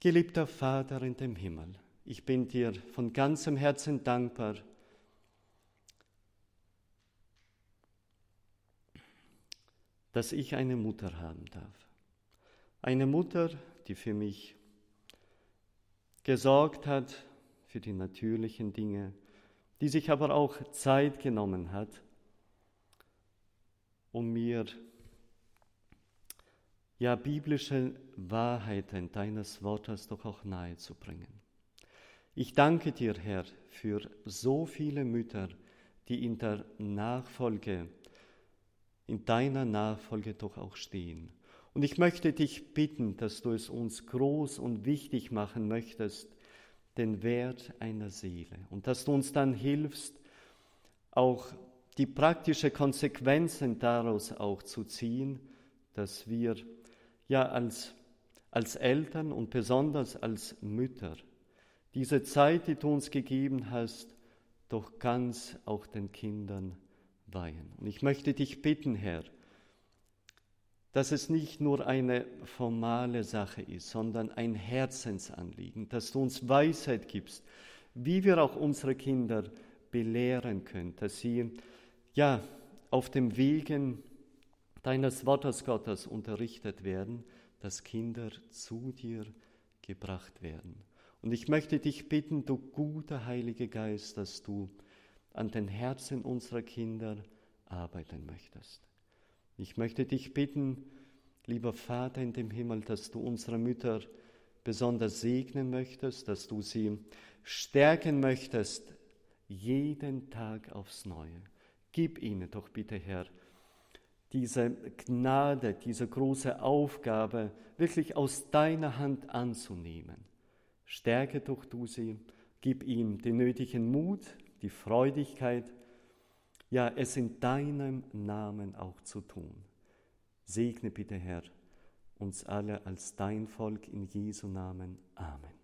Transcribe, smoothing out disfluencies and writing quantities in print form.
Geliebter Vater in dem Himmel, ich bin dir von ganzem Herzen dankbar, dass ich eine Mutter haben darf. Eine Mutter, die für mich gesorgt hat, für die natürlichen Dinge, die sich aber auch Zeit genommen hat, um mir biblische Wahrheiten deines Wortes doch auch nahe zu bringen. Ich danke dir, Herr, für so viele Mütter, die in deiner Nachfolge doch auch stehen. Und ich möchte dich bitten, dass du es uns groß und wichtig machen möchtest, den Wert einer Seele. Und dass du uns dann hilfst, auch die praktischen Konsequenzen daraus auch zu ziehen, dass wir als Eltern und besonders als Mütter diese Zeit, die du uns gegeben hast, doch ganz auch den Kindern weihen. Und ich möchte dich bitten, Herr, dass es nicht nur eine formale Sache ist, sondern ein Herzensanliegen, dass du uns Weisheit gibst, wie wir auch unsere Kinder belehren können, dass sie auf dem Wegen deines Wortes Gottes unterrichtet werden, dass Kinder zu dir gebracht werden. Und ich möchte dich bitten, du guter Heiliger Geist, dass du an den Herzen unserer Kinder arbeiten möchtest. Ich möchte dich bitten, lieber Vater in dem Himmel, dass du unsere Mütter besonders segnen möchtest, dass du sie stärken möchtest, jeden Tag aufs Neue. Gib ihnen doch bitte, Herr, diese Gnade, diese große Aufgabe wirklich aus deiner Hand anzunehmen. Stärke doch du sie, gib ihm den nötigen Mut, die Freudigkeit, es in deinem Namen auch zu tun. Segne bitte, Herr, uns alle als dein Volk in Jesu Namen. Amen.